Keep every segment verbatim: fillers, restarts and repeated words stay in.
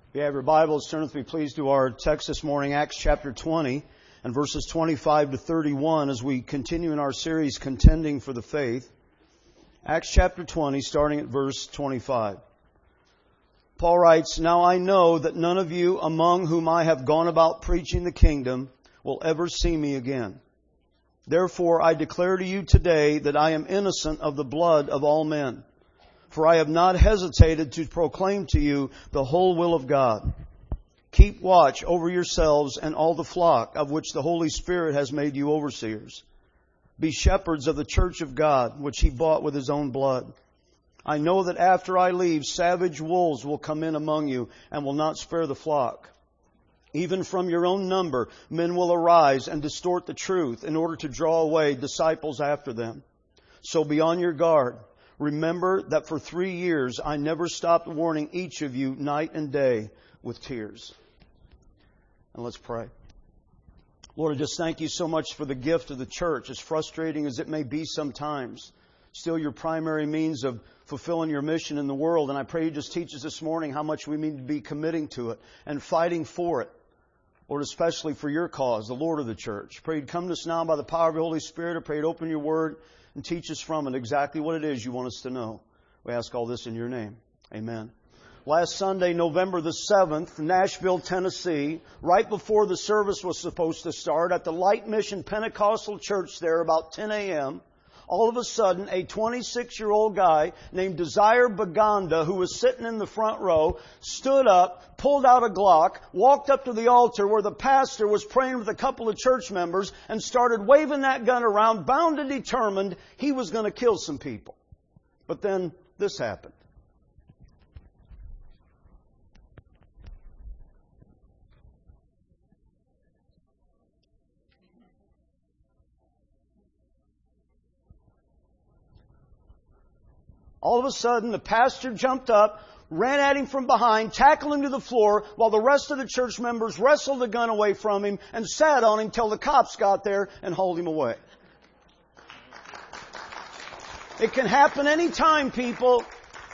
If you have your Bibles, turn with me please to our text this morning, Acts chapter twenty and verses twenty-five to thirty-one as we continue in our series, Contending for the Faith. Acts chapter twenty, starting at verse twenty-five. Paul writes, "Now I know that none of you among whom I have gone about preaching the kingdom will ever see me again. Therefore I declare to you today that I am innocent of the blood of all men. For I have not hesitated to proclaim to you the whole will of God. Keep watch over yourselves and all the flock of which the Holy Spirit has made you overseers. Be shepherds of the church of God, which He bought with His own blood. I know that after I leave, savage wolves will come in among you and will not spare the flock. Even from your own number, men will arise and distort the truth in order to draw away disciples after them. So be on your guard. Remember that for three years I never stopped warning each of you night and day with tears." And let's pray. Lord, I just thank You so much for the gift of the church, as frustrating as it may be sometimes. Still your primary means of fulfilling Your mission in the world. And I pray You just teach us this morning how much we need to be committing to it and fighting for it. Lord, especially for Your cause, the Lord of the church. I pray You'd come to us now by the power of the Holy Spirit. I pray You'd open Your Word and teach us from it exactly what it is You want us to know. We ask all this in Your name. Amen. Last Sunday, November the seventh, Nashville, Tennessee, right before the service was supposed to start, at the Light Mission Pentecostal Church there about ten a.m., all of a sudden, a twenty-six-year-old guy named Desire Baganda, who was sitting in the front row, stood up, pulled out a Glock, walked up to the altar where the pastor was praying with a couple of church members, and started waving that gun around, bound and determined he was going to kill some people. But then this happened. All of a sudden, the pastor jumped up, ran at him from behind, tackled him to the floor, while the rest of the church members wrestled the gun away from him and sat on him till the cops got there and hauled him away. It can happen anytime, people.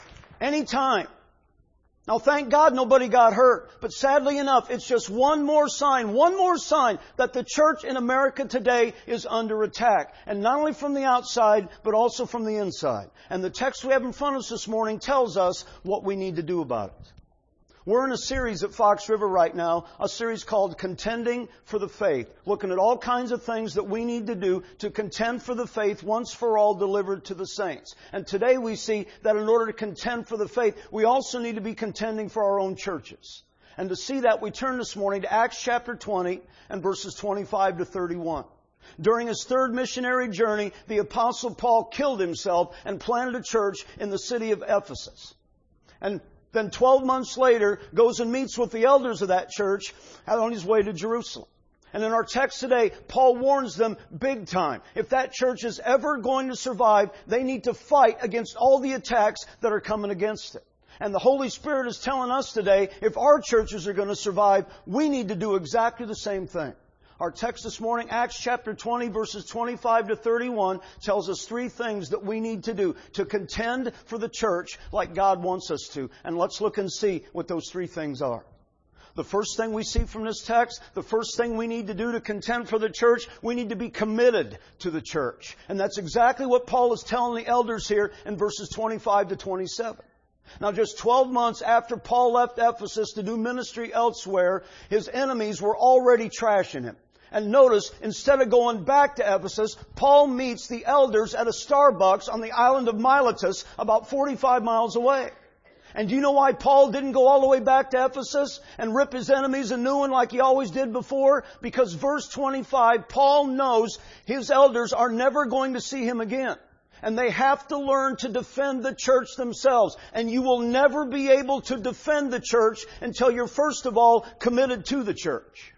Anytime. Now, thank God nobody got hurt. But sadly enough, it's just one more sign, one more sign that the church in America today is under attack. And not only from the outside, but also from the inside. And the text we have in front of us this morning tells us what we need to do about it. We're in a series at Fox River right now, a series called Contending for the Faith, looking at all kinds of things that we need to do to contend for the faith once for all delivered to the saints. And today we see that in order to contend for the faith, we also need to be contending for our own churches. And to see that, we turn this morning to Acts chapter twenty and verses twenty-five to thirty-one. During his third missionary journey, the Apostle Paul killed himself and planted a church in the city of Ephesus. And then twelve months later, goes and meets with the elders of that church on his way to Jerusalem. And in our text today, Paul warns them big time. If that church is ever going to survive, they need to fight against all the attacks that are coming against it. And the Holy Spirit is telling us today, if our churches are going to survive, we need to do exactly the same thing. Our text this morning, Acts chapter twenty, verses twenty-five to thirty-one, tells us three things that we need to do to contend for the church like God wants us to. And let's look and see what those three things are. The first thing we see from this text, the first thing we need to do to contend for the church, we need to be committed to the church. And that's exactly what Paul is telling the elders here in verses twenty-five to twenty-seven. Now, just twelve months after Paul left Ephesus to do ministry elsewhere, his enemies were already trashing him. And notice, instead of going back to Ephesus, Paul meets the elders at a Starbucks on the island of Miletus, about forty-five miles away. And do you know why Paul didn't go all the way back to Ephesus and rip his enemies a new one like he always did before? Because verse twenty-five, Paul knows his elders are never going to see him again. And they have to learn to defend the church themselves. And you will never be able to defend the church until you're first of all committed to the church.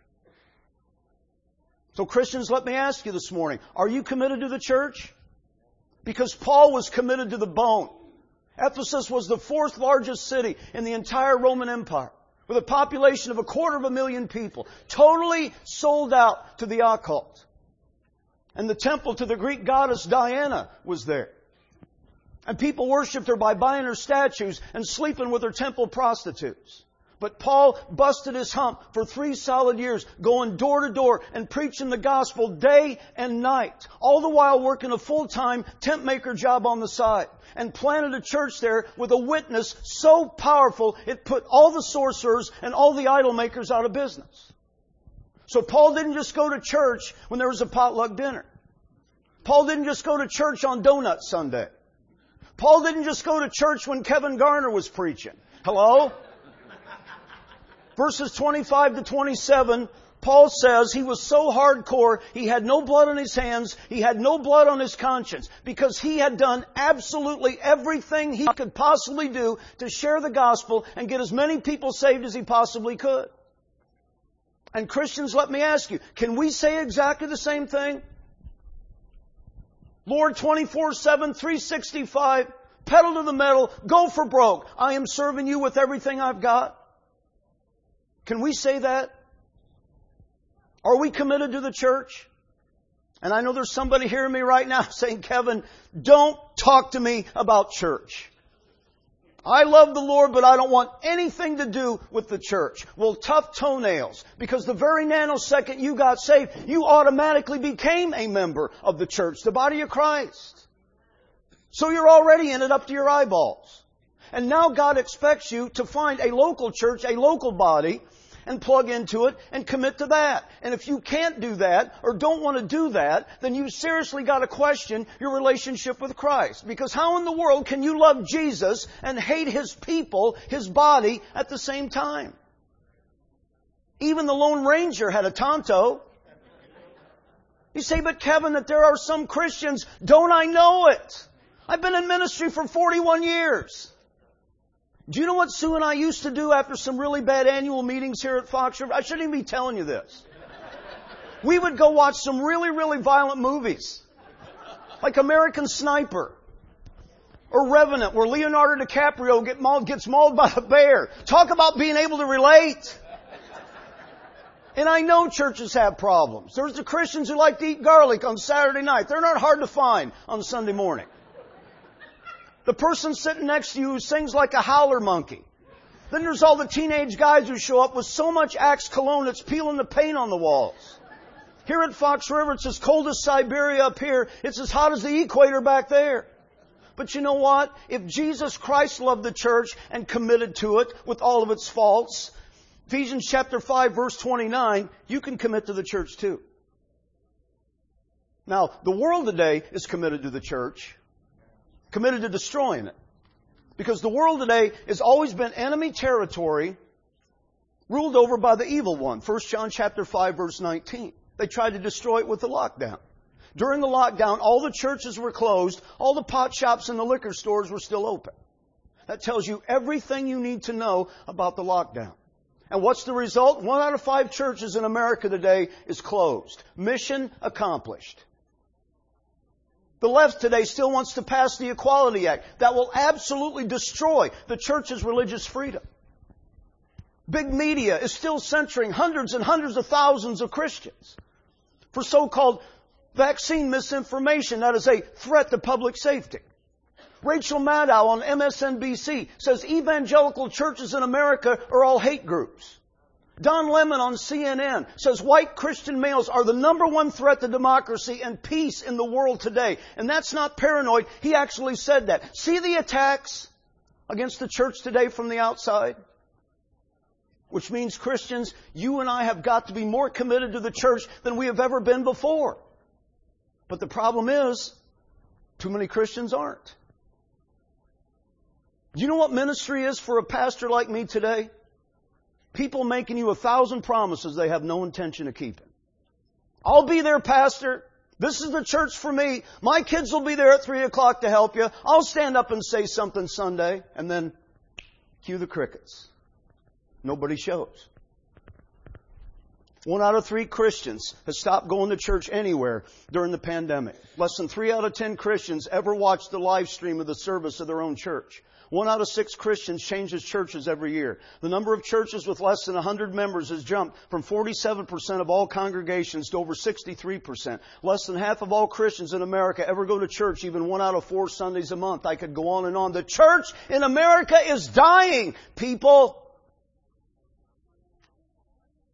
So Christians, let me ask you this morning, are you committed to the church? Because Paul was committed to the bone. Ephesus was the fourth largest city in the entire Roman Empire, with a population of a quarter of a million people, totally sold out to the occult. And the temple to the Greek goddess Diana was there. And people worshipped her by buying her statues and sleeping with her temple prostitutes. But Paul busted his hump for three solid years, going door to door and preaching the gospel day and night, all the while working a full-time tent maker job on the side, and planted a church there with a witness so powerful it put all the sorcerers and all the idol makers out of business. So Paul didn't just go to church when there was a potluck dinner. Paul didn't just go to church on Donut Sunday. Paul didn't just go to church when Kevin Garner was preaching. Hello? Verses twenty-five to twenty-seven, Paul says he was so hardcore, he had no blood on his hands, he had no blood on his conscience, because he had done absolutely everything he could possibly do to share the gospel and get as many people saved as he possibly could. And Christians, let me ask you, can we say exactly the same thing? Lord, twenty-four seven, three sixty-five, pedal to the metal, go for broke. I am serving you with everything I've got. Can we say that? Are we committed to the church? And I know there's somebody hearing me right now saying, Kevin, don't talk to me about church. I love the Lord, but I don't want anything to do with the church. Well, tough toenails. Because the very nanosecond you got saved, you automatically became a member of the church, the body of Christ. So you're already in it up to your eyeballs. And now God expects you to find a local church, a local body, and plug into it and commit to that. And if you can't do that or don't want to do that, then you've seriously got to question your relationship with Christ. Because how in the world can you love Jesus and hate His people, His body, at the same time? Even the Lone Ranger had a Tonto. You say, but Kevin, that there are some Christians, don't I know it? I've been in ministry for forty-one years. Do you know what Sue and I used to do after some really bad annual meetings here at Fox River? I shouldn't even be telling you this. We would go watch some really, really violent movies. Like American Sniper. Or Revenant, where Leonardo DiCaprio get mauled, gets mauled by a bear. Talk about being able to relate. And I know churches have problems. There's the Christians who like to eat garlic on Saturday night. They're not hard to find on Sunday morning. The person sitting next to you who sings like a howler monkey. Then there's all the teenage guys who show up with so much Axe cologne it's peeling the paint on the walls. Here at Fox River, it's as cold as Siberia up here. It's as hot as the equator back there. But you know what? If Jesus Christ loved the church and committed to it with all of its faults, Ephesians chapter five, verse twenty-nine, you can commit to the church too. Now, the world today is committed to the church. Committed to destroying it. Because the world today has always been enemy territory ruled over by the evil one. First John chapter five, verse nineteen. They tried to destroy it with the lockdown. During the lockdown, all the churches were closed. All the pot shops and the liquor stores were still open. That tells you everything you need to know about the lockdown. And what's the result? One out of five churches in America today is closed. Mission accomplished. The left today still wants to pass the Equality Act. That will absolutely destroy the church's religious freedom. Big media is still censoring hundreds and hundreds of thousands of Christians for so-called vaccine misinformation. That is a threat to public safety. Rachel Maddow on M S N B C says evangelical churches in America are all hate groups. Don Lemon on C N N says white Christian males are the number one threat to democracy and peace in the world today. And that's not paranoid. He actually said that. See the attacks against the church today from the outside? Which means, Christians, you and I have got to be more committed to the church than we have ever been before. But the problem is, too many Christians aren't. Do you know what ministry is for a pastor like me today? People making you a thousand promises they have no intention of keeping. I'll be there, pastor. This is the church for me. My kids will be there at three o'clock to help you. I'll stand up and say something Sunday. And then cue the crickets. Nobody shows. One out of three Christians has stopped going to church anywhere during the pandemic. Less than three out of ten Christians ever watched the live stream of the service of their own church. One out of six Christians changes churches every year. The number of churches with less than one hundred members has jumped from forty-seven percent of all congregations to over sixty-three percent. Less than half of all Christians in America ever go to church even one out of four Sundays a month. I could go on and on. The church in America is dying, people.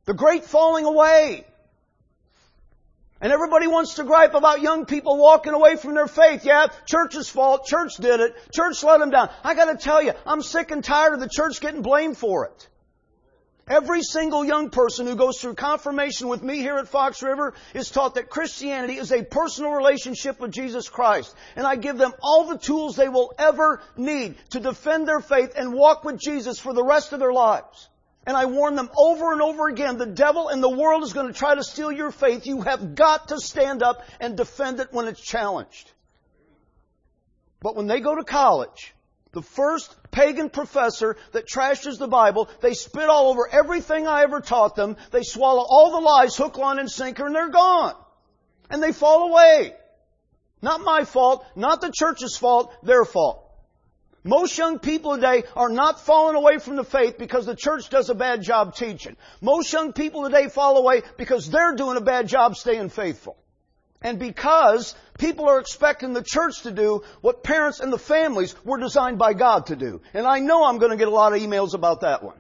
The great falling away. And everybody wants to gripe about young people walking away from their faith. Yeah, church's fault. Church did it. Church let them down. I got to tell you, I'm sick and tired of the church getting blamed for it. Every single young person who goes through confirmation with me here at Fox River is taught that Christianity is a personal relationship with Jesus Christ. And I give them all the tools they will ever need to defend their faith and walk with Jesus for the rest of their lives. And I warn them over and over again, the devil and the world is going to try to steal your faith. You have got to stand up and defend it when it's challenged. But when they go to college, the first pagan professor that trashes the Bible, they spit all over everything I ever taught them. They swallow all the lies, hook, line, and sinker, and they're gone. And they fall away. Not my fault, not the church's fault, their fault. Most young people today are not falling away from the faith because the church does a bad job teaching. Most young people today fall away because they're doing a bad job staying faithful. And because people are expecting the church to do what parents and the families were designed by God to do. And I know I'm going to get a lot of emails about that one.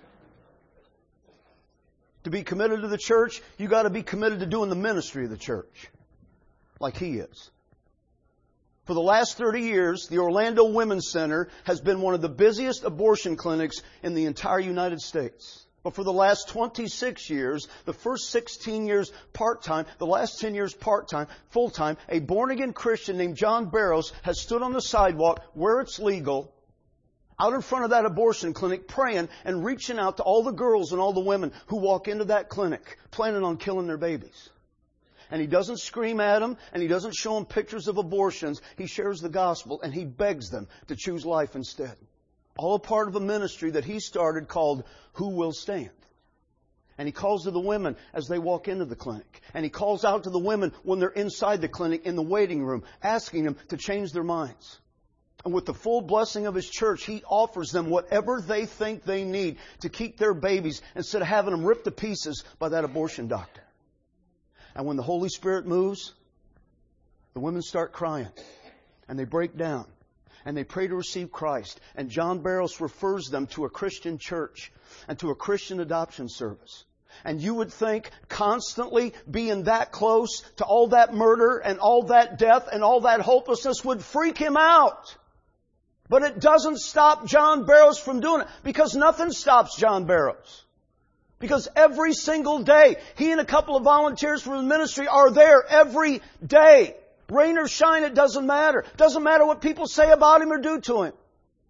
To be committed to the church, you got to be committed to doing the ministry of the church. Like He is. For the last thirty years, the Orlando Women's Center has been one of the busiest abortion clinics in the entire United States. But for the last twenty-six years, the first sixteen years part-time, the last ten years part-time, full-time, a born-again Christian named John Barrows has stood on the sidewalk where it's legal, out in front of that abortion clinic, praying and reaching out to all the girls and all the women who walk into that clinic, planning on killing their babies. And he doesn't scream at them, and he doesn't show them pictures of abortions. He shares the gospel, and he begs them to choose life instead. All a part of a ministry that he started called Who Will Stand. And he calls to the women as they walk into the clinic. And he calls out to the women when they're inside the clinic in the waiting room, asking them to change their minds. And with the full blessing of His church, He offers them whatever they think they need to keep their babies instead of having them ripped to pieces by that abortion doctor. And when the Holy Spirit moves, the women start crying. And they break down. And they pray to receive Christ. And John Barrows refers them to a Christian church and to a Christian adoption service. And you would think constantly being that close to all that murder and all that death and all that hopelessness would freak him out. But it doesn't stop John Barrows from doing it, because nothing stops John Barrows. Because every single day, he and a couple of volunteers from the ministry are there every day. Rain or shine, it doesn't matter. Doesn't matter what people say about him or do to him.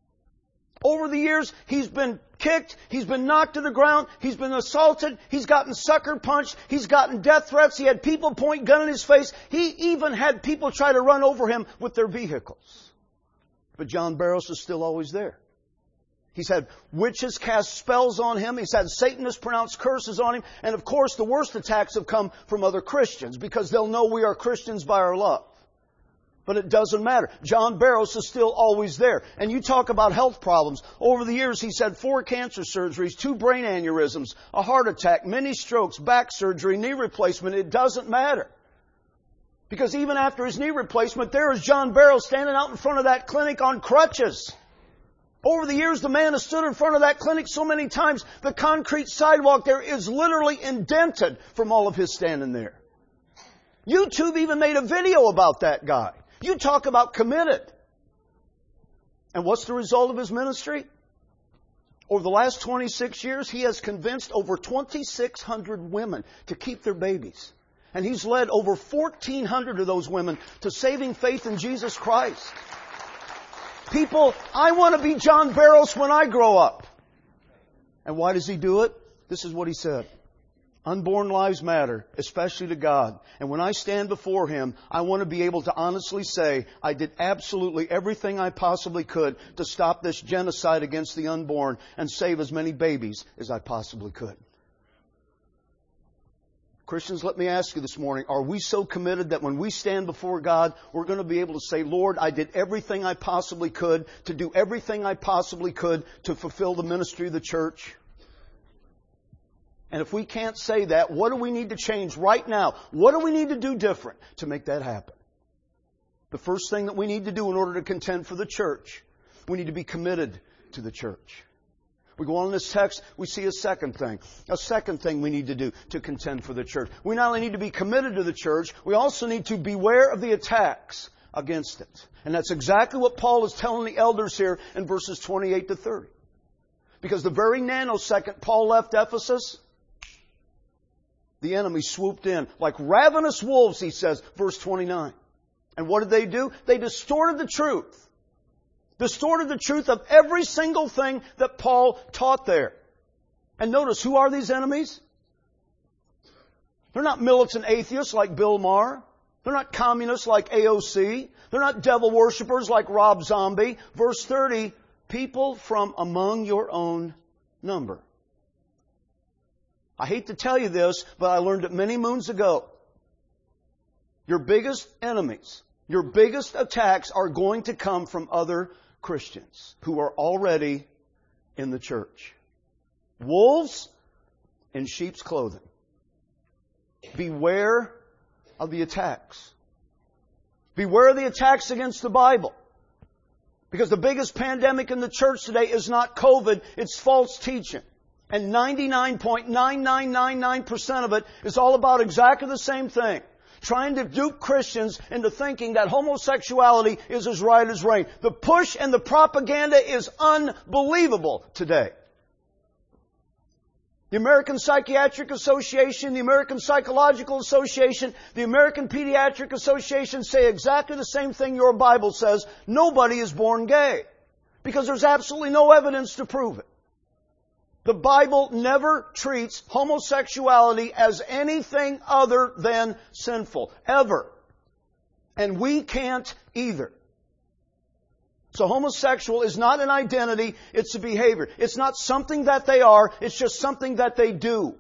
Over the years, he's been kicked, he's been knocked to the ground, he's been assaulted, he's gotten sucker punched, he's gotten death threats, he had people point gun in his face. He even had people try to run over him with their vehicles. But John Barrows is still always there. He's had witches cast spells on him. He's had Satanists pronounce curses on him. And of course, the worst attacks have come from other Christians, because they'll know we are Christians by our love. But it doesn't matter. John Barrows is still always there. And you talk about health problems. Over the years, he's had four cancer surgeries, two brain aneurysms, a heart attack, many strokes, back surgery, knee replacement. It doesn't matter. Because even after his knee replacement, there is John Barrows standing out in front of that clinic on crutches. Over the years, the man has stood in front of that clinic so many times, the concrete sidewalk there is literally indented from all of his standing there. YouTube even made a video about that guy. You talk about committed. And what's the result of his ministry? Over the last twenty-six years, he has convinced over twenty-six hundred women to keep their babies. And he's led over fourteen hundred of those women to saving faith in Jesus Christ. People, I want to be John Barrows when I grow up. And why does he do it? This is what he said. Unborn lives matter, especially to God. And when I stand before Him, I want to be able to honestly say, I did absolutely everything I possibly could to stop this genocide against the unborn and save as many babies as I possibly could. Christians, let me ask you this morning, are we so committed that when we stand before God, we're going to be able to say, Lord, I did everything I possibly could to do everything I possibly could to fulfill the ministry of the church? And if we can't say that, what do we need to change right now? What do we need to do different to make that happen? The first thing that we need to do in order to contend for the church, we need to be committed to the church. We go on in this text, we see a second thing. A second thing we need to do to contend for the church. We not only need to be committed to the church, we also need to beware of the attacks against it. And that's exactly what Paul is telling the elders here in verses twenty-eight to thirty. Because the very nanosecond Paul left Ephesus, the enemy swooped in like ravenous wolves, he says, verse twenty-nine. And what did they do? They distorted the truth. Distorted the truth of every single thing that Paul taught there. And notice, who are these enemies? They're not militant atheists like Bill Maher. They're not communists like A O C. They're not devil worshippers like Rob Zombie. Verse thirty, people from among your own number. I hate to tell you this, but I learned it many moons ago. Your biggest enemies, your biggest attacks are going to come from other Christians who are already in the church. Wolves in sheep's clothing. Beware of the attacks. Beware of the attacks against the Bible. Because the biggest pandemic in the church today is not COVID, it's false teaching. And ninety-nine point nine nine nine nine percent of it is all about exactly the same thing. Trying to dupe Christians into thinking that homosexuality is as right as rain. The push and the propaganda is unbelievable today. The American Psychiatric Association, the American Psychological Association, the American Pediatric Association say exactly the same thing your Bible says. Nobody is born gay. Because there's absolutely no evidence to prove it. The Bible never treats homosexuality as anything other than sinful. Ever. And we can't either. So homosexual is not an identity, it's a behavior. It's not something that they are, it's just something that they do.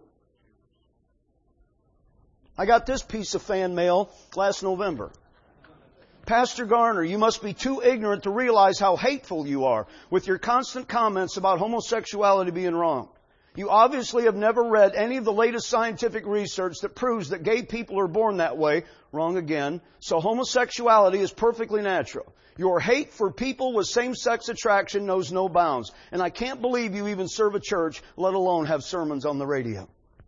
I got this piece of fan mail last November. Pastor Garner, you must be too ignorant to realize how hateful you are with your constant comments about homosexuality being wrong. You obviously have never read any of the latest scientific research that proves that gay people are born that way. Wrong again. So homosexuality is perfectly natural. Your hate for people with same-sex attraction knows no bounds. And I can't believe you even serve a church, let alone have sermons on the radio.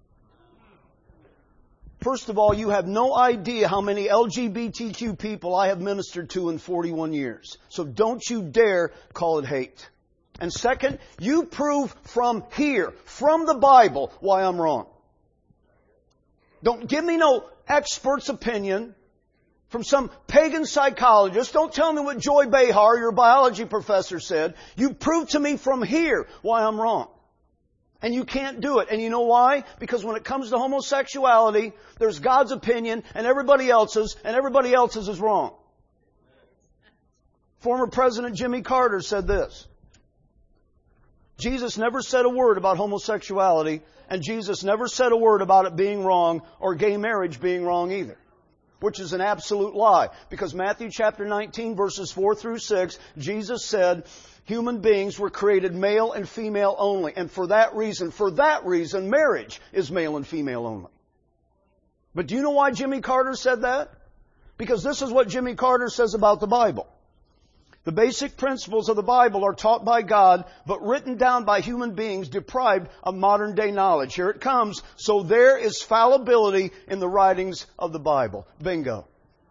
First of all, you have no idea how many L G B T Q people I have ministered to in forty-one years. So don't you dare call it hate. And second, you prove from here, from the Bible, why I'm wrong. Don't give me no expert's opinion from some pagan psychologist. Don't tell me what Joy Behar, your biology professor, said. You prove to me from here why I'm wrong. And you can't do it. And you know why? Because when it comes to homosexuality, there's God's opinion and everybody else's, and everybody else's is wrong. Former President Jimmy Carter said this. Jesus never said a word about homosexuality, and Jesus never said a word about it being wrong or gay marriage being wrong either. Which is an absolute lie. Because Matthew chapter nineteen, verses four through six, Jesus said, human beings were created male and female only. And for that reason, for that reason, marriage is male and female only. But do you know why Jimmy Carter said that? Because this is what Jimmy Carter says about the Bible. The basic principles of the Bible are taught by God, but written down by human beings deprived of modern day knowledge. Here it comes. So there is fallibility in the writings of the Bible. Bingo.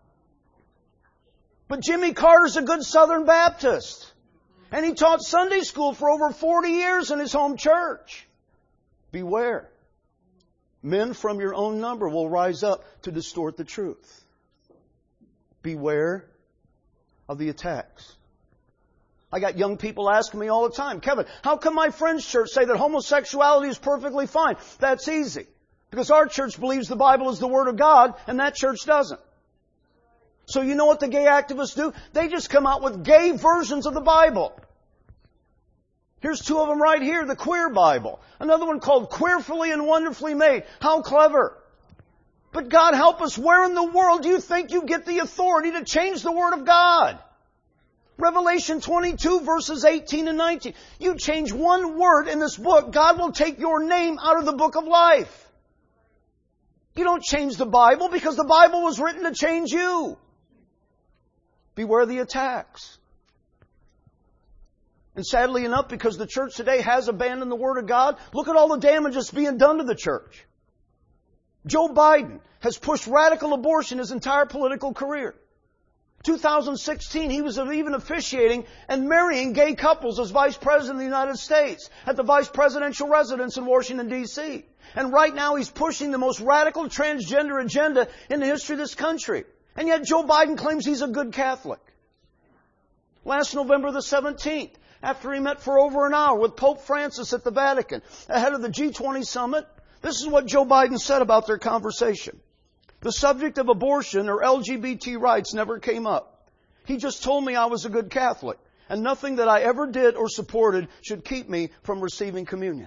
But Jimmy Carter's a good Southern Baptist. And he taught Sunday school for over forty years in his home church. Beware. Men from your own number will rise up to distort the truth. Beware of the attacks. I got young people asking me all the time, Kevin, how come my friend's church say that homosexuality is perfectly fine? That's easy. Because our church believes the Bible is the Word of God, and that church doesn't. So you know what the gay activists do? They just come out with gay versions of the Bible. Here's two of them right here, the Queer Bible. Another one called Queerfully and Wonderfully Made. How clever. But God help us, where in the world do you think you get the authority to change the Word of God? Revelation twenty-two verses eighteen and nineteen. You change one word in this book, God will take your name out of the book of life. You don't change the Bible because the Bible was written to change you. Beware the attacks. And sadly enough, because the church today has abandoned the Word of God, look at all the damage that's being done to the church. Joe Biden has pushed radical abortion his entire political career. two thousand sixteen, he was even officiating and marrying gay couples as Vice President of the United States at the Vice Presidential residence in Washington, D C And right now he's pushing the most radical transgender agenda in the history of this country. And yet Joe Biden claims he's a good Catholic. Last November the seventeenth, after he met for over an hour with Pope Francis at the Vatican, ahead of the G twenty summit, this is what Joe Biden said about their conversation. The subject of abortion or L G B T rights never came up. He just told me I was a good Catholic, and nothing that I ever did or supported should keep me from receiving communion.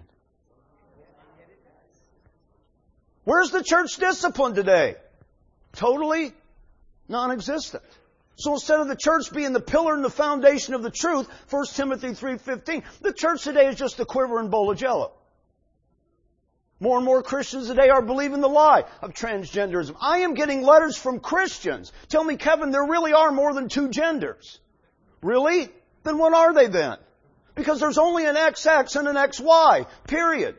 Where's the church discipline today? Totally non-existent. So instead of the church being the pillar and the foundation of the truth, First Timothy three fifteen, the church today is just a quivering bowl of jello. More and more Christians today are believing the lie of transgenderism. I am getting letters from Christians. Tell me, Kevin, there really are more than two genders. Really? Then what are they then? Because there's only an X X and an X Y. Period.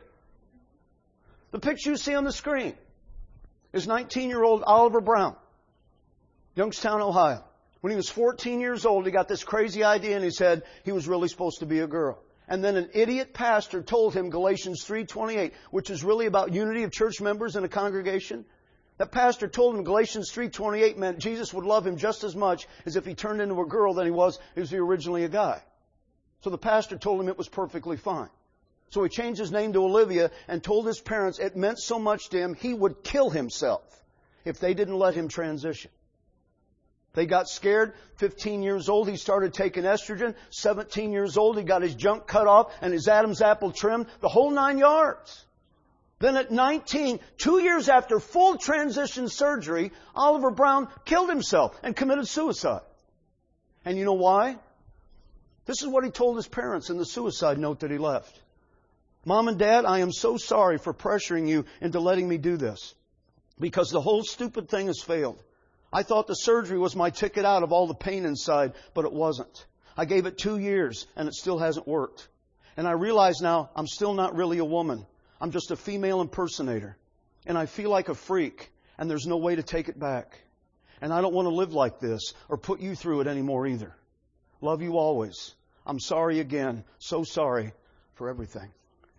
The picture you see on the screen is nineteen-year-old Oliver Brown, Youngstown, Ohio. When he was fourteen years old, he got this crazy idea in his head he was really supposed to be a girl. And then an idiot pastor told him Galatians three twenty-eight, which is really about unity of church members in a congregation. That pastor told him Galatians three twenty-eight meant Jesus would love him just as much as if he turned into a girl than he was if he was originally a guy. So the pastor told him it was perfectly fine. So he changed his name to Olivia and told his parents it meant so much to him he would kill himself if they didn't let him transition. They got scared. fifteen years old, he started taking estrogen. seventeen years old, he got his junk cut off and his Adam's apple trimmed. The whole nine yards. Then at nineteen, two years after full transition surgery, Oliver Brown killed himself and committed suicide. And you know why? This is what he told his parents in the suicide note that he left. Mom and Dad, I am so sorry for pressuring you into letting me do this, because the whole stupid thing has failed. I thought the surgery was my ticket out of all the pain inside, but it wasn't. I gave it two years and it still hasn't worked. And I realize now I'm still not really a woman. I'm just a female impersonator. And I feel like a freak, and there's no way to take it back. And I don't want to live like this or put you through it anymore either. Love you always. I'm sorry again. So sorry for everything.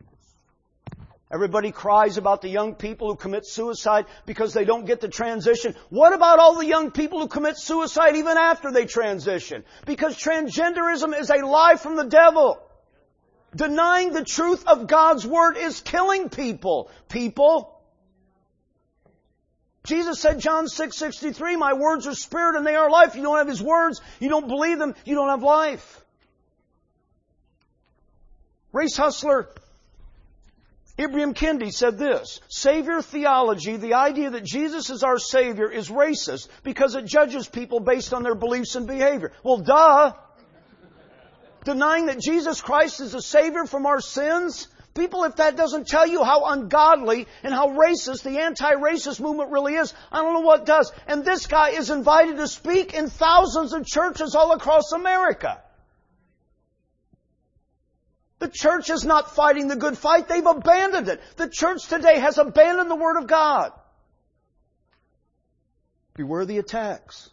Everybody cries about the young people who commit suicide because they don't get the transition. What about all the young people who commit suicide even after they transition? Because transgenderism is a lie from the devil. Denying the truth of God's Word is killing people. People. Jesus said, John six sixty-three, my words are spirit and they are life. You don't have His words, you don't believe them, you don't have life. Race hustler Ibram Kendi said this, Savior theology, the idea that Jesus is our Savior, is racist because it judges people based on their beliefs and behavior. Well, duh! Denying that Jesus Christ is a Savior from our sins? People, if that doesn't tell you how ungodly and how racist the anti-racist movement really is, I don't know what does. And this guy is invited to speak in thousands of churches all across America. The church is not fighting the good fight. They've abandoned it. The church today has abandoned the Word of God. Beware the attacks.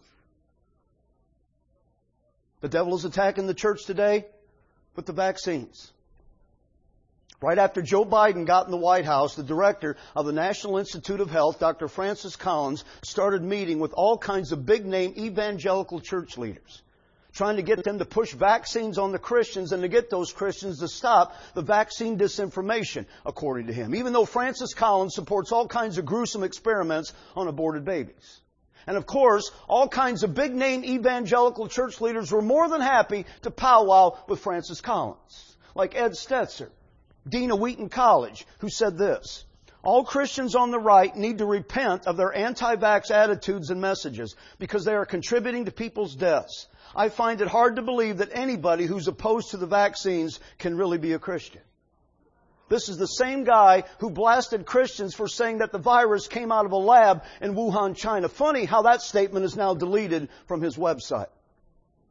The devil is attacking the church today with the vaccines. Right after Joe Biden got in the White House, the director of the National Institute of Health, Doctor Francis Collins, started meeting with all kinds of big-name evangelical church leaders, trying to get them to push vaccines on the Christians and to get those Christians to stop the vaccine disinformation, according to him. Even though Francis Collins supports all kinds of gruesome experiments on aborted babies. And of course, all kinds of big-name evangelical church leaders were more than happy to powwow with Francis Collins. Like Ed Stetzer, dean of Wheaton College, who said this, all Christians on the right need to repent of their anti-vax attitudes and messages because they are contributing to people's deaths. I find it hard to believe that anybody who's opposed to the vaccines can really be a Christian. This is the same guy who blasted Christians for saying that the virus came out of a lab in Wuhan, China. Funny how that statement is now deleted from his website.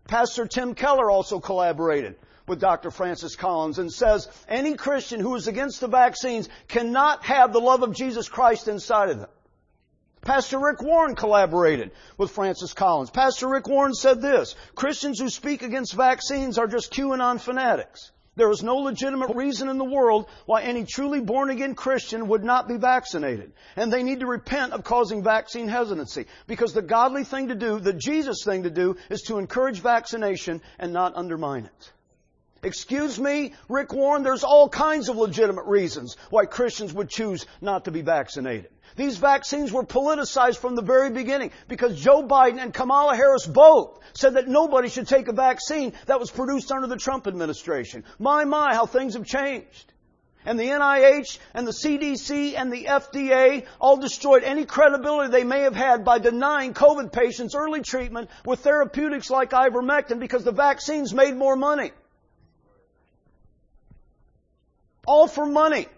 Pastor Tim Keller also collaborated with Doctor Francis Collins and says any Christian who is against the vaccines cannot have the love of Jesus Christ inside of them. Pastor Rick Warren collaborated with Francis Collins. Pastor Rick Warren said this, Christians who speak against vaccines are just QAnon fanatics. There is no legitimate reason in the world why any truly born-again Christian would not be vaccinated. And they need to repent of causing vaccine hesitancy. Because the godly thing to do, the Jesus thing to do, is to encourage vaccination and not undermine it. Excuse me, Rick Warren, there's all kinds of legitimate reasons why Christians would choose not to be vaccinated. These vaccines were politicized from the very beginning because Joe Biden and Kamala Harris both said that nobody should take a vaccine that was produced under the Trump administration. My, my, how things have changed. And the N I H and the C D C and the F D A all destroyed any credibility they may have had by denying COVID patients early treatment with therapeutics like ivermectin because the vaccines made more money. All for money.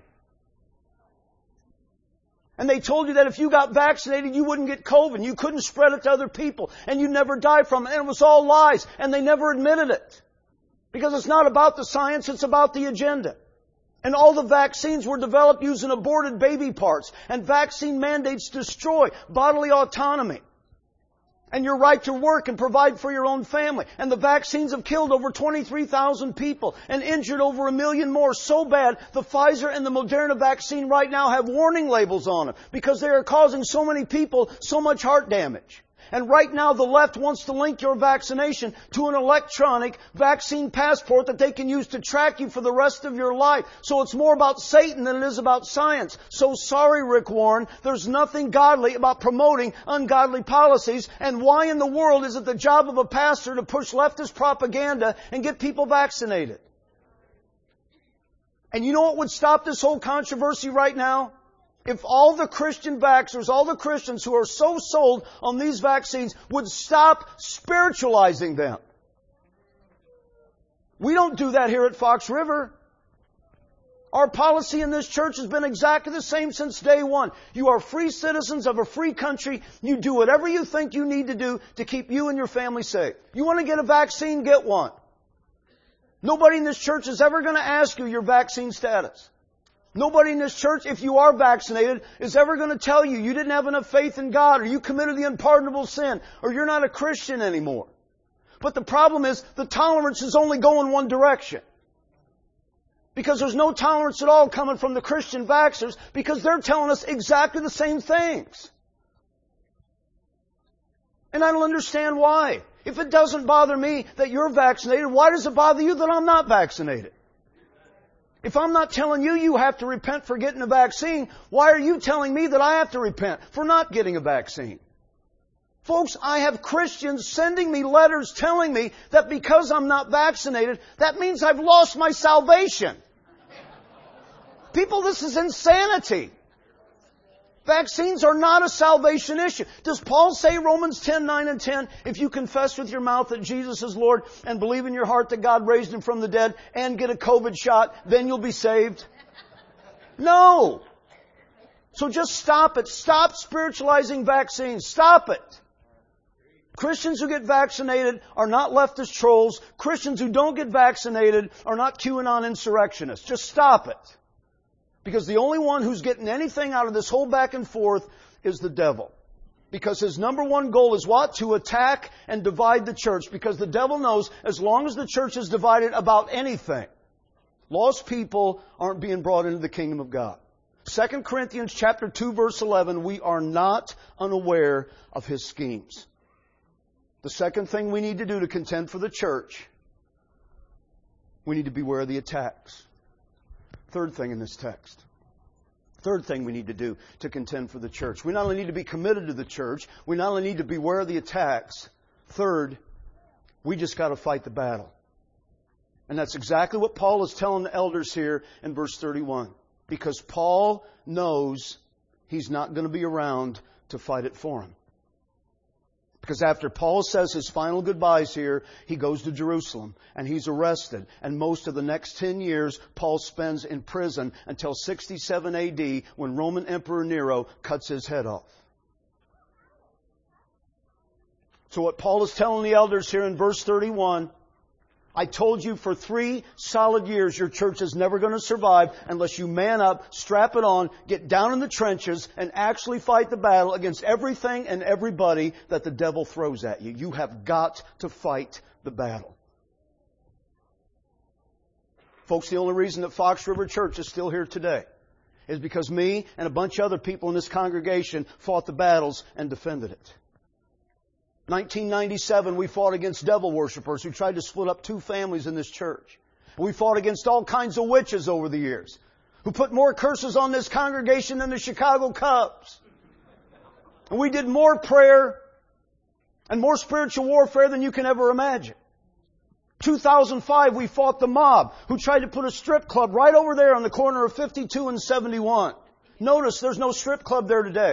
And they told you that if you got vaccinated, you wouldn't get COVID. You couldn't spread it to other people. And you'd never die from it. And it was all lies. And they never admitted it. Because it's not about the science, it's about the agenda. And all the vaccines were developed using aborted baby parts. And vaccine mandates destroy bodily autonomy. And your right to work and provide for your own family. And the vaccines have killed over twenty-three thousand people and injured over a million more. So bad, the Pfizer and the Moderna vaccine right now have warning labels on them because they are causing so many people so much heart damage. And right now the left wants to link your vaccination to an electronic vaccine passport that they can use to track you for the rest of your life. So it's more about Satan than it is about science. So sorry, Rick Warren, there's nothing godly about promoting ungodly policies. And why in the world is it the job of a pastor to push leftist propaganda and get people vaccinated? And you know what would stop this whole controversy right now? If all the Christian vaxxers, all the Christians who are so sold on these vaccines would stop spiritualizing them. We don't do that here at Fox River. Our policy in this church has been exactly the same since day one. You are free citizens of a free country. You do whatever you think you need to do to keep you and your family safe. You want to get a vaccine? Get one. Nobody in this church is ever going to ask you your vaccine status. Nobody in this church, if you are vaccinated, is ever going to tell you you didn't have enough faith in God or you committed the unpardonable sin or you're not a Christian anymore. But the problem is the tolerance is only going one direction. Because there's no tolerance at all coming from the Christian vaxxers because they're telling us exactly the same things. And I don't understand why. If it doesn't bother me that you're vaccinated, why does it bother you that I'm not vaccinated? If I'm not telling you you have to repent for getting a vaccine, why are you telling me that I have to repent for not getting a vaccine? Folks, I have Christians sending me letters telling me that because I'm not vaccinated, that means I've lost my salvation. People, this is insanity. Vaccines are not a salvation issue. Does Paul say, Romans ten, nine and ten, if you confess with your mouth that Jesus is Lord and believe in your heart that God raised Him from the dead and get a COVID shot, then you'll be saved? No. So just stop it. Stop spiritualizing vaccines. Stop it. Christians who get vaccinated are not leftist trolls. Christians who don't get vaccinated are not QAnon insurrectionists. Just stop it. Because the only one who's getting anything out of this whole back and forth is the devil. Because his number one goal is what? To attack and divide the church. Because the devil knows as long as the church is divided about anything, lost people aren't being brought into the kingdom of God. Second Corinthians chapter two verse eleven, we are not unaware of his schemes. The second thing we need to do to contend for the church, we need to beware of the attacks. Third thing in this text. Third thing we need to do to contend for the church. We not only need to be committed to the church, we not only need to beware of the attacks. Third, we just got to fight the battle. And that's exactly what Paul is telling the elders here in verse thirty-one. Because Paul knows he's not going to be around to fight it for him. Because after Paul says his final goodbyes here, he goes to Jerusalem and he's arrested. And most of the next ten years, Paul spends in prison until sixty-seven A D when Roman Emperor Nero cuts his head off. So what Paul is telling the elders here in verse thirty-one, I told you for three solid years your church is never going to survive unless you man up, strap it on, get down in the trenches, and actually fight the battle against everything and everybody that the devil throws at you. You have got to fight the battle. Folks, the only reason that Fox River Church is still here today is because me and a bunch of other people in this congregation fought the battles and defended it. nineteen ninety-seven, we fought against devil worshipers who tried to split up two families in this church. We fought against all kinds of witches over the years who put more curses on this congregation than the Chicago Cubs. And we did more prayer and more spiritual warfare than you can ever imagine. two thousand five, we fought the mob who tried to put a strip club right over there on the corner of fifty-two and seventy-one. Notice there's no strip club there today.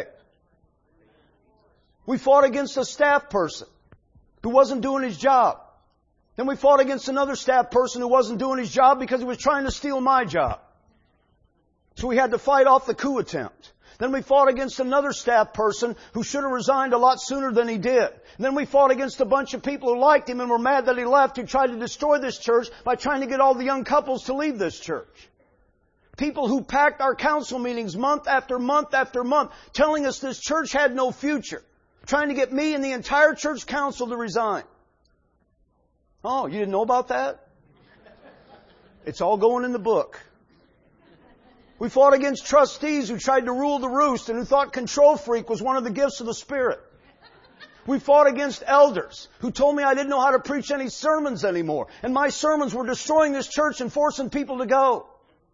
We fought against a staff person who wasn't doing his job. Then we fought against another staff person who wasn't doing his job because he was trying to steal my job. So we had to fight off the coup attempt. Then we fought against another staff person who should have resigned a lot sooner than he did. And then we fought against a bunch of people who liked him and were mad that he left, who tried to destroy this church by trying to get all the young couples to leave this church. People who packed our council meetings month after month after month, telling us this church had no future, trying to get me and the entire church council to resign. Oh, you didn't know about that? It's all going in the book. We fought against trustees who tried to rule the roost and who thought control freak was one of the gifts of the Spirit. We fought against elders who told me I didn't know how to preach any sermons anymore. And my sermons were destroying this church and forcing people to go.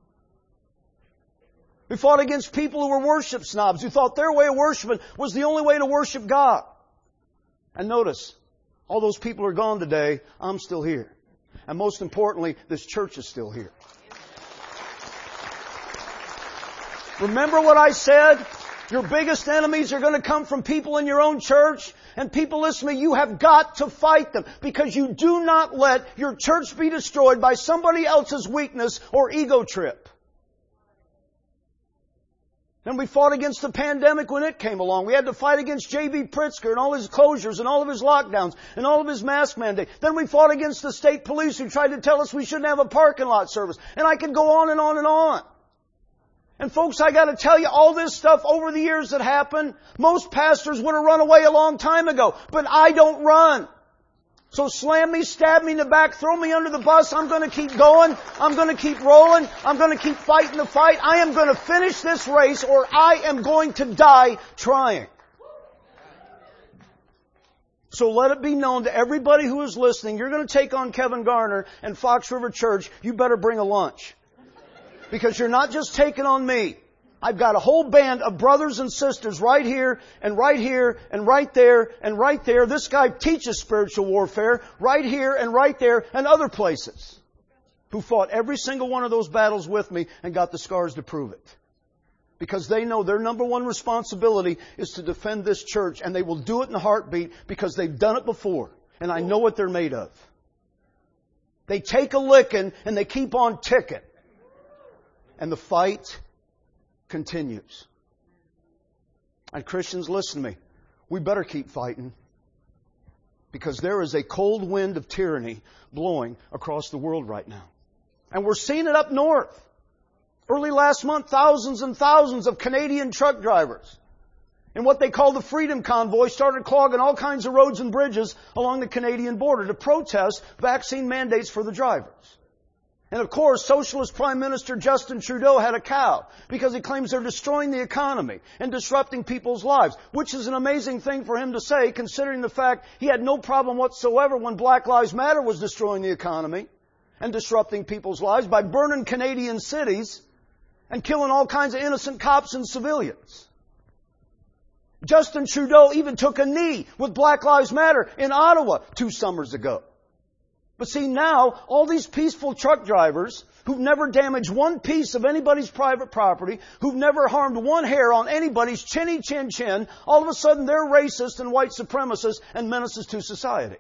We fought against people who were worship snobs who thought their way of worshiping was the only way to worship God. And notice, all those people are gone today. I'm still here. And most importantly, this church is still here. Remember what I said? Your biggest enemies are going to come from people in your own church. And people, listen to me, you have got to fight them because you do not let your church be destroyed by somebody else's weakness or ego trip. Then we fought against the pandemic when it came along. We had to fight against J B Pritzker and all his closures and all of his lockdowns and all of his mask mandates. Then we fought against the state police who tried to tell us we shouldn't have a parking lot service. And I could go on and on and on. And folks, I got to tell you, all this stuff over the years that happened, most pastors would have run away a long time ago. But I don't run. So slam me, stab me in the back, throw me under the bus. I'm going to keep going. I'm going to keep rolling. I'm going to keep fighting the fight. I am going to finish this race or I am going to die trying. So let it be known to everybody who is listening, you're going to take on Kevin Garner and Fox River Church. You better bring a lunch. Because you're not just taking on me. I've got a whole band of brothers and sisters right here and right here and right there and right there. This guy teaches spiritual warfare right here and right there and other places who fought every single one of those battles with me and got the scars to prove it. Because they know their number one responsibility is to defend this church, and they will do it in a heartbeat because they've done it before. And I know what they're made of. They take a licking and they keep on ticking. And the fight continues. And Christians, listen to me. We better keep fighting. Because there is a cold wind of tyranny blowing across the world right now. And we're seeing it up north. Early last month, thousands and thousands of Canadian truck drivers in what they call the Freedom Convoy started clogging all kinds of roads and bridges along the Canadian border to protest vaccine mandates for the drivers. And of course, Socialist Prime Minister Justin Trudeau had a cow because he claims they're destroying the economy and disrupting people's lives, which is an amazing thing for him to say considering the fact he had no problem whatsoever when Black Lives Matter was destroying the economy and disrupting people's lives by burning Canadian cities and killing all kinds of innocent cops and civilians. Justin Trudeau even took a knee with Black Lives Matter in Ottawa two summers ago. But see, now, all these peaceful truck drivers who've never damaged one piece of anybody's private property, who've never harmed one hair on anybody's chinny chin chin, all of a sudden they're racist and white supremacists and menaces to society.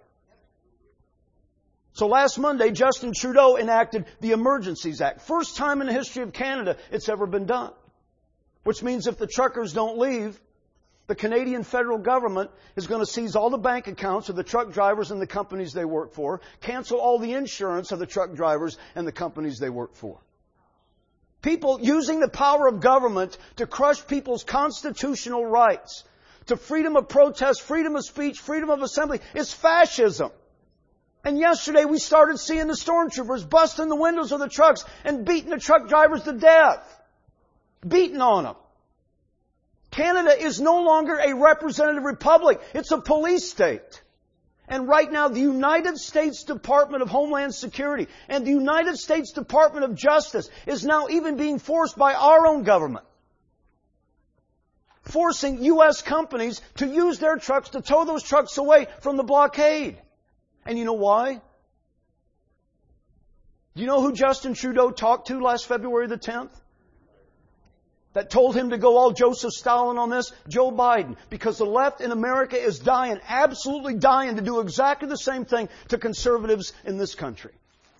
So last Monday, Justin Trudeau enacted the Emergencies Act. First time in the history of Canada it's ever been done. Which means if the truckers don't leave, The Canadian federal government is going to seize all the bank accounts of the truck drivers and the companies they work for, cancel all the insurance of the truck drivers and the companies they work for. People using the power of government to crush people's constitutional rights, to freedom of protest, freedom of speech, freedom of assembly, is fascism. And yesterday we started seeing the stormtroopers busting the windows of the trucks and beating the truck drivers to death. Beating on them. Canada is no longer a representative republic. It's a police state. And right now the United States Department of Homeland Security and the United States Department of Justice is now even being forced by our own government. Forcing U S companies to use their trucks to tow those trucks away from the blockade. And you know why? Do you know who Justin Trudeau talked to last February the tenth? That told him to go all Joseph Stalin on this? Joe Biden. Because the left in America is dying, absolutely dying to do exactly the same thing to conservatives in this country.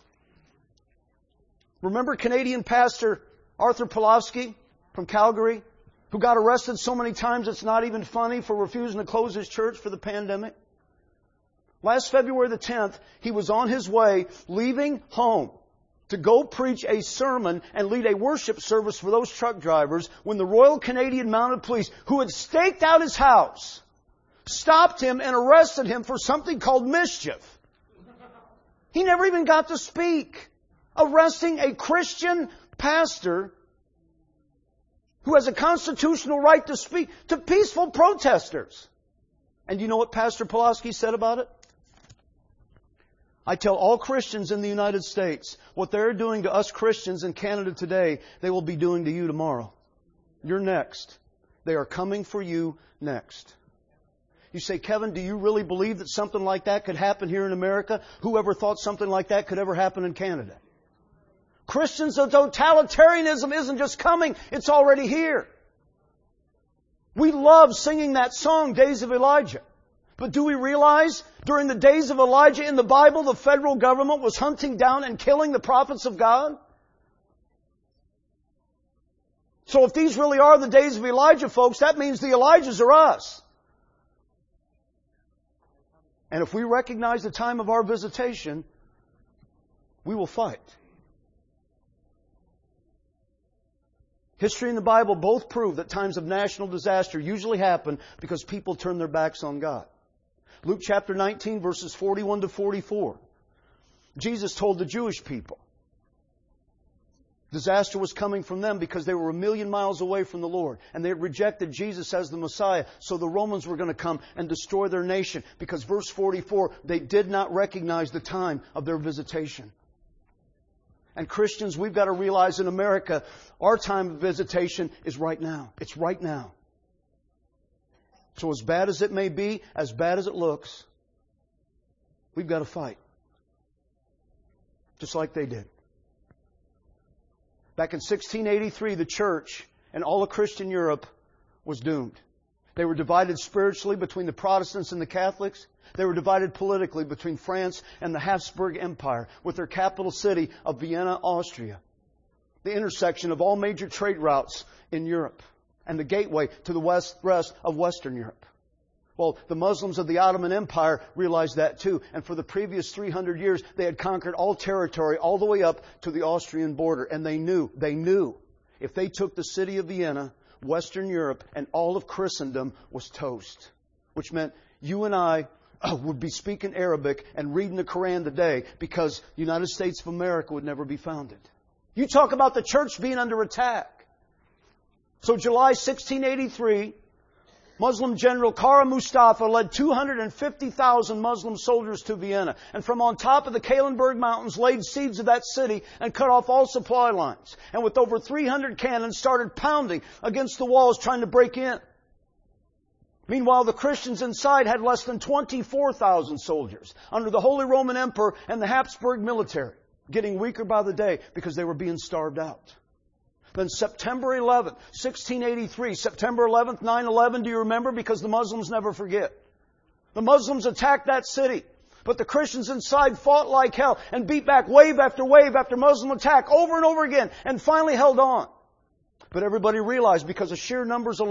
Remember Canadian pastor Arthur Pawlowski from Calgary, who got arrested so many times it's not even funny for refusing to close his church for the pandemic? Last February the tenth, he was on his way leaving home to go preach a sermon and lead a worship service for those truck drivers when the Royal Canadian Mounted Police, who had staked out his house, stopped him and arrested him for something called mischief. He never even got to speak. Arresting a Christian pastor who has a constitutional right to speak to peaceful protesters. And you know what Pastor Pawlowski said about it? I tell all Christians in the United States, what they're doing to us Christians in Canada today, they will be doing to you tomorrow. You're next. They are coming for you next. You say, Kevin, do you really believe that something like that could happen here in America? Whoever thought something like that could ever happen in Canada? Christians, the totalitarianism isn't just coming, it's already here. We love singing that song, Days of Elijah. But do we realize during the days of Elijah in the Bible, the federal government was hunting down and killing the prophets of God? So if these really are the days of Elijah, folks, that means the Elijahs are us. And if we recognize the time of our visitation, we will fight. History and the Bible both prove that times of national disaster usually happen because people turn their backs on God. Luke chapter nineteen, verses forty-one to forty-four. Jesus told the Jewish people disaster was coming from them because they were a million miles away from the Lord. And they had rejected Jesus as the Messiah. So the Romans were going to come and destroy their nation. Because verse forty-four, they did not recognize the time of their visitation. And Christians, we've got to realize in America, our time of visitation is right now. It's right now. So as bad as it may be, as bad as it looks, we've got to fight. Just like they did. Back in sixteen eighty-three, the church and all of Christian Europe was doomed. They were divided spiritually between the Protestants and the Catholics. They were divided politically between France and the Habsburg Empire, with their capital city of Vienna, Austria. The intersection of all major trade routes in Europe and the gateway to the west, rest of Western Europe. Well, the Muslims of the Ottoman Empire realized that too. And for the previous three hundred years, they had conquered all territory all the way up to the Austrian border. And they knew, they knew if they took the city of Vienna, Western Europe, and all of Christendom was toast. Which meant you and I would be speaking Arabic and reading the Quran today because the United States of America would never be founded. You talk about the church being under attack. So July sixteen eighty-three, Muslim General Kara Mustafa led two hundred fifty thousand Muslim soldiers to Vienna, and from on top of the Kahlenberg Mountains laid siege of that city and cut off all supply lines. And with over three hundred cannons started pounding against the walls trying to break in. Meanwhile, the Christians inside had less than twenty-four thousand soldiers under the Holy Roman Emperor and the Habsburg military, getting weaker by the day because they were being starved out. Then September eleventh, sixteen eighty-three, September eleventh, nine eleven, do you remember? Because the Muslims never forget. The Muslims attacked that city, but the Christians inside fought like hell and beat back wave after wave after Muslim attack over and over again and finally held on. But everybody realized because of sheer numbers alone,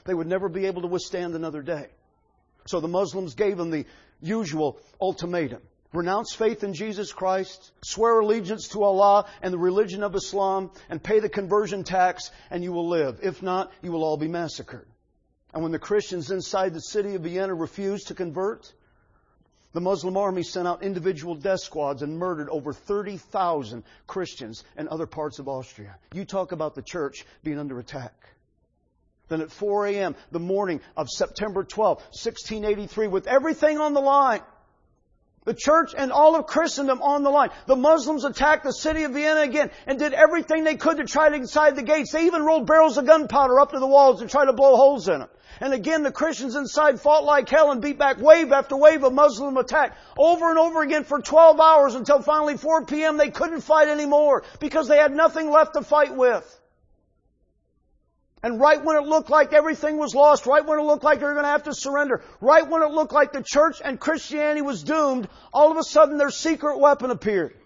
They would never be able to withstand another day. So the Muslims gave them the usual ultimatum. Renounce faith in Jesus Christ, swear allegiance to Allah and the religion of Islam, and pay the conversion tax, and you will live. If not, you will all be massacred. And when the Christians inside the city of Vienna refused to convert, the Muslim army sent out individual death squads and murdered over thirty thousand Christians in other parts of Austria. You talk about the church being under attack. Then at four a.m., the morning of September twelfth, sixteen eighty-three, with everything on the line, the church and all of Christendom on the line, the Muslims attacked the city of Vienna again and did everything they could to try to inside the gates. They even rolled barrels of gunpowder up to the walls and tried to blow holes in them. And again, the Christians inside fought like hell and beat back wave after wave of Muslim attack over and over again for twelve hours until finally four p.m. they couldn't fight anymore because they had nothing left to fight with. And right when it looked like everything was lost, right when it looked like they were going to have to surrender, right when it looked like the church and Christianity was doomed, all of a sudden their secret weapon appeared.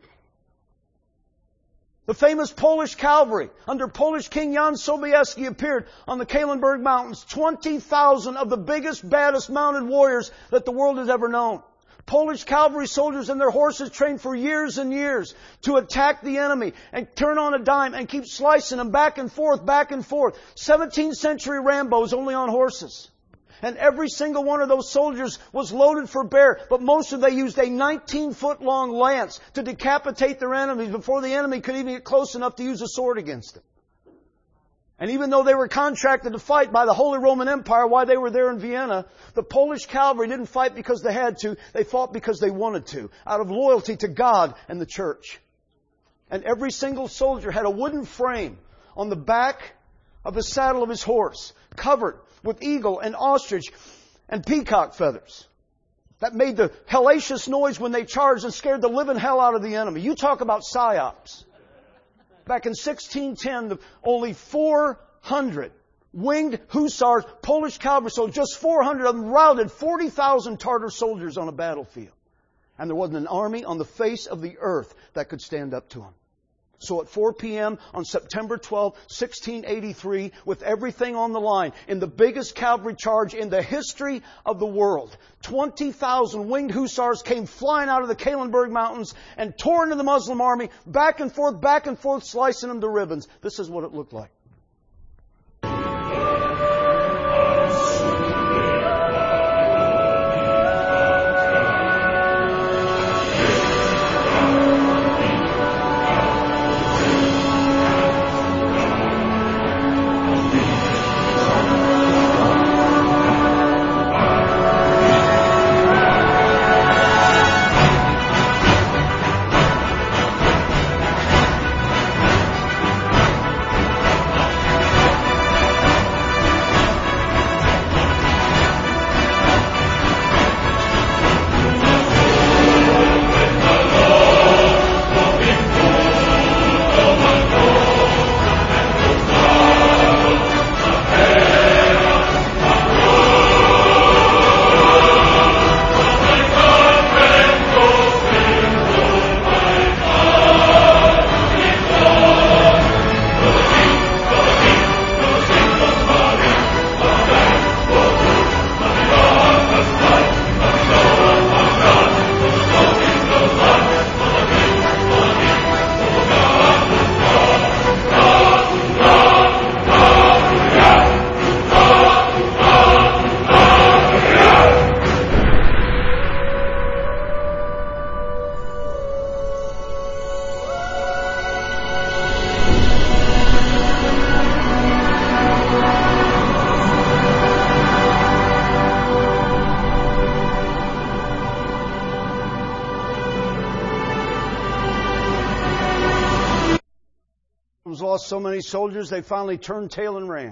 The famous Polish cavalry under Polish King Jan Sobieski appeared on the Kahlenberg Mountains. twenty thousand of the biggest, baddest mounted warriors that the world has ever known. Polish cavalry soldiers and their horses trained for years and years to attack the enemy and turn on a dime and keep slicing them back and forth, back and forth. seventeenth century Rambos only on horses. And every single one of those soldiers was loaded for bear, but most of them used a nineteen foot long lance to decapitate their enemies before the enemy could even get close enough to use a sword against them. And even though they were contracted to fight by the Holy Roman Empire while they were there in Vienna, the Polish cavalry didn't fight because they had to. They fought because they wanted to, out of loyalty to God and the church. And every single soldier had a wooden frame on the back of the saddle of his horse, covered with eagle and ostrich and peacock feathers. That made the hellacious noise when they charged and scared the living hell out of the enemy. You talk about psyops. Back in sixteen ten, only four hundred winged hussars, Polish cavalry soldiers, just four hundred of them routed forty thousand Tartar soldiers on a battlefield. And there wasn't an army on the face of the earth that could stand up to them. So at four p.m. on September twelfth, sixteen eighty-three, with everything on the line, in the biggest cavalry charge in the history of the world, twenty thousand winged hussars came flying out of the Kahlenberg Mountains and tore into the Muslim army, back and forth, back and forth, slicing them to ribbons. This is what it looked like. Lost so many soldiers, they finally turned tail and ran.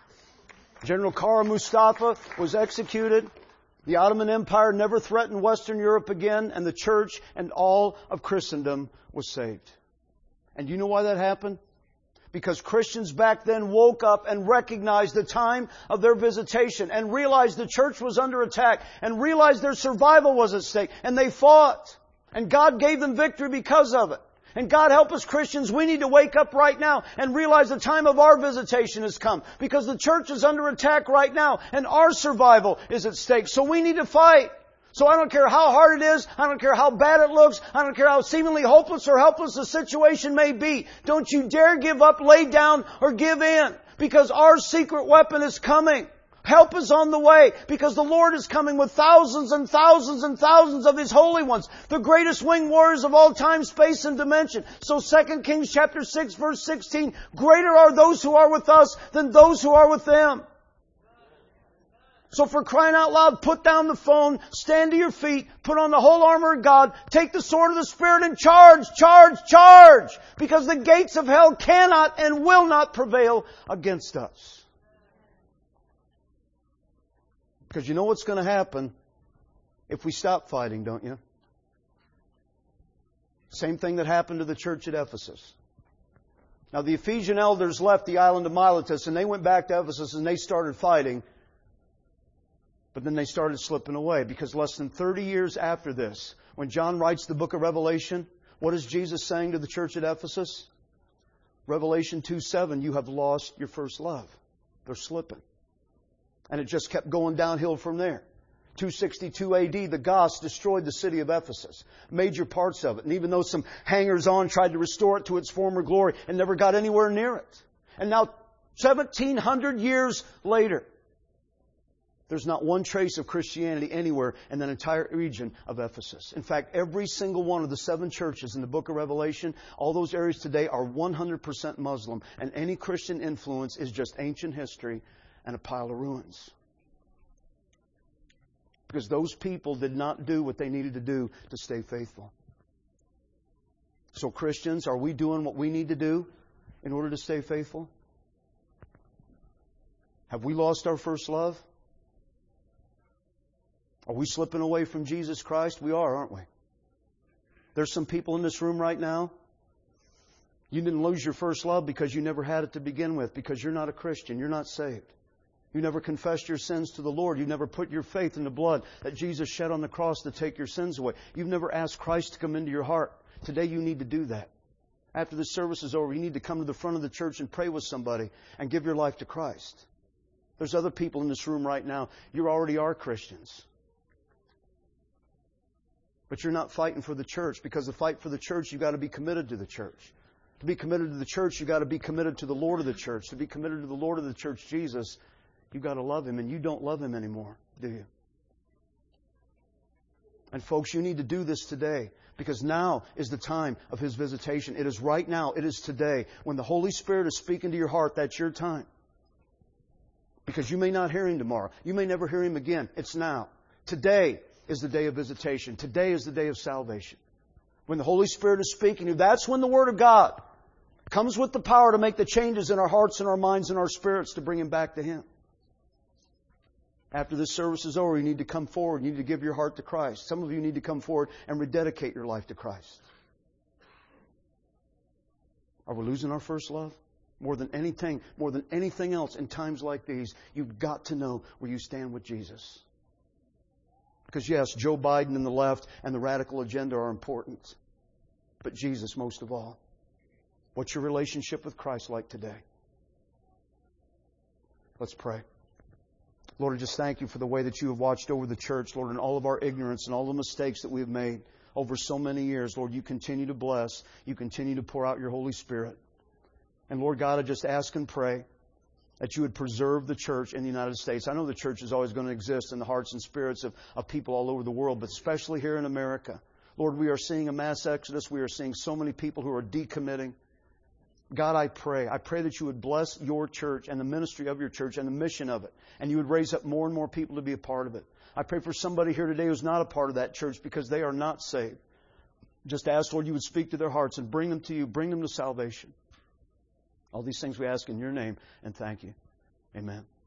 General Kara Mustafa was executed. The Ottoman Empire never threatened Western Europe again, and the church and all of Christendom was saved. And you know why that happened? Because Christians back then woke up and recognized the time of their visitation and realized the church was under attack and realized their survival was at stake. And they fought. And God gave them victory because of it. And God help us Christians, we need to wake up right now and realize the time of our visitation has come. Because the church is under attack right now and our survival is at stake. So we need to fight. So I don't care how hard it is. I don't care how bad it looks. I don't care how seemingly hopeless or helpless the situation may be. Don't you dare give up, lay down, or give in. Because our secret weapon is coming. Help is on the way. Because the Lord is coming with thousands and thousands and thousands of His holy ones. The greatest winged warriors of all time, space, and dimension. So Second Kings chapter six verse sixteen, greater are those who are with us than those who are with them. So for crying out loud, put down the phone, stand to your feet, put on the whole armor of God, take the sword of the Spirit and charge, charge, charge! Because the gates of hell cannot and will not prevail against us. Because you know what's going to happen if we stop fighting, don't you? Same thing that happened to the church at Ephesus. Now the Ephesian elders left the island of Miletus and they went back to Ephesus and they started fighting. But then they started slipping away because less than thirty years after this, when John writes the book of Revelation, what is Jesus saying to the church at Ephesus? Revelation two seven, you have lost your first love. They're slipping. And it just kept going downhill from there. two sixty-two A D, the Goths destroyed the city of Ephesus. Major parts of it. And even though some hangers-on tried to restore it to its former glory, it never got anywhere near it. And now, seventeen hundred years later, there's not one trace of Christianity anywhere in that entire region of Ephesus. In fact, every single one of the seven churches in the book of Revelation, all those areas today are one hundred percent Muslim. And any Christian influence is just ancient history and a pile of ruins. Because those people did not do what they needed to do to stay faithful. So Christians, are we doing what we need to do in order to stay faithful? Have we lost our first love? Are we slipping away from Jesus Christ? We are, aren't we? There's some people in this room right now. You didn't lose your first love because you never had it to begin with, because you're not a Christian. You're not saved. You never confessed your sins to the Lord. You never put your faith in the blood that Jesus shed on the cross to take your sins away. You've never asked Christ to come into your heart. Today you need to do that. After the service is over, you need to come to the front of the church and pray with somebody and give your life to Christ. There's other people in this room right now. You already are Christians. But you're not fighting for the church, because to fight for the church, you've got to be committed to the church. To be committed to the church, you've got to be committed to the Lord of the church. To be committed to the Lord of the church, Jesus, you've got to love Him. And you don't love Him anymore, do you? And folks, you need to do this today, because now is the time of His visitation. It is right now. It is today. When the Holy Spirit is speaking to your heart, that's your time. Because you may not hear Him tomorrow. You may never hear Him again. It's now. Today is the day of visitation. Today is the day of salvation. When the Holy Spirit is speaking to you, that's when the Word of God comes with the power to make the changes in our hearts and our minds and our spirits to bring Him back to Him. After this service is over, you need to come forward. You need to give your heart to Christ. Some of you need to come forward and rededicate your life to Christ. Are we losing our first love? More than anything, more than anything else in times like these, you've got to know where you stand with Jesus. Because yes, Joe Biden and the left and the radical agenda are important. But Jesus most of all. What's your relationship with Christ like today? Let's pray. Lord, I just thank You for the way that You have watched over the church, Lord, and all of our ignorance and all the mistakes that we have made over so many years. Lord, You continue to bless. You continue to pour out Your Holy Spirit. And Lord God, I just ask and pray that You would preserve the church in the United States. I know the church is always going to exist in the hearts and spirits of, of people all over the world, but especially here in America. Lord, we are seeing a mass exodus. We are seeing so many people who are decommitting. God, I pray. I pray that You would bless Your church and the ministry of Your church and the mission of it. And You would raise up more and more people to be a part of it. I pray for somebody here today who's not a part of that church because they are not saved. Just ask, Lord, You would speak to their hearts and bring them to You. Bring them to salvation. All these things we ask in Your name, and thank You. Amen.